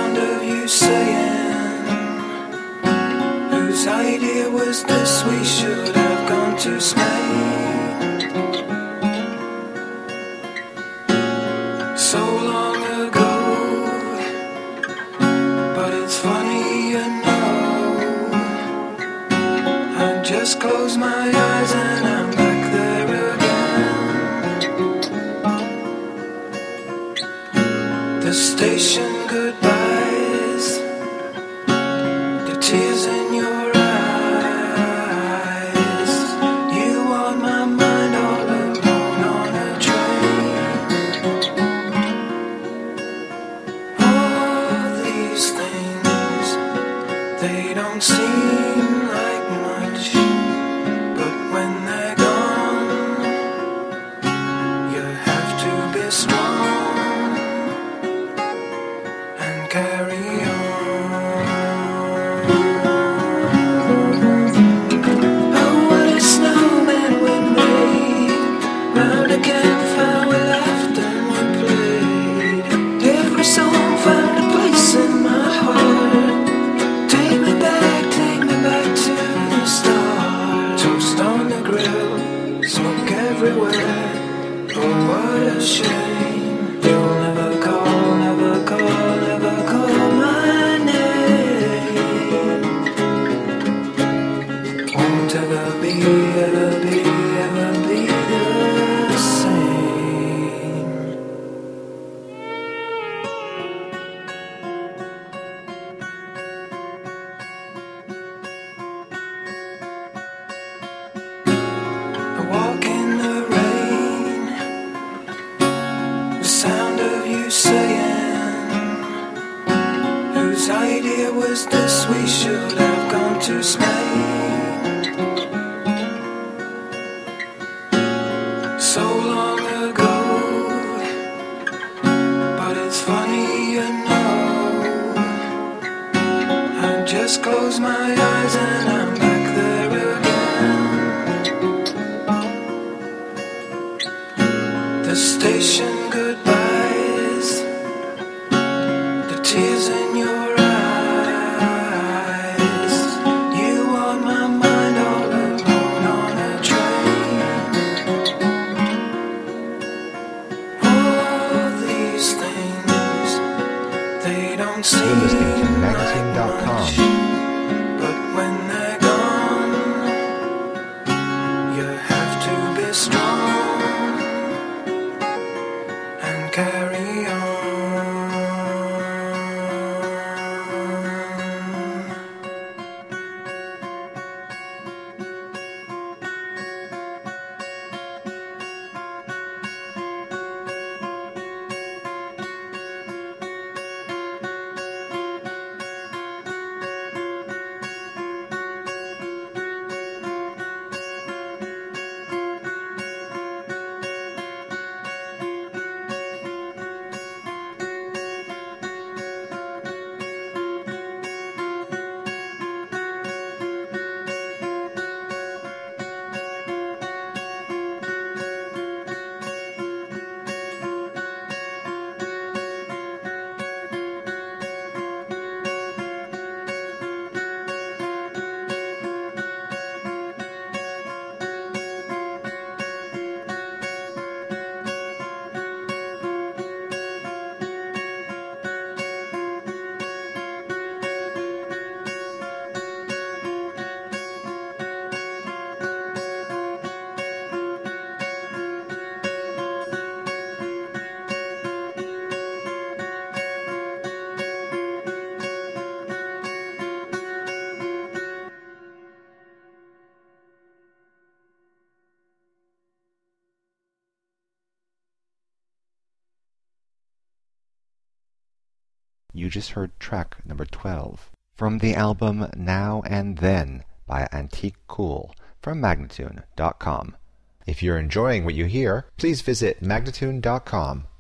sound of you saying, whose idea was this? We should have gone to Spain so long ago. But it's funny, you know, I just close my eyes and I'm back there again. The station goodbyes, the tears in your eyes. You on my mind all alone on a train. All these things, they don't seem like much, but when they're gone, you have to be strong and carry on. Oh, what a snowman we made. Round a campfire we laughed and we played. Every song found a place in my heart. Take me back to the start. Toast on the grill, smoke everywhere. Oh, what a shame. You'll never call, never call, never call my name. Won't ever be, ever be, ever be the same. I walk in the rain, the sound of you saying, whose idea was this? We should have gone to Spain so long ago. But it's funny, you know, I just close my eyes and I'm back there again. The station goodbyes, the tears in your eyes. You on my mind all alone on a train. All these things, they don't seem You're listening to like Magazine.com. much, but when they're gone, you have to be strong and carry on. You just heard track number 12 from the album Now and Then by Antique Cool from Magnatune.com. If you're enjoying what you hear, please visit Magnatune.com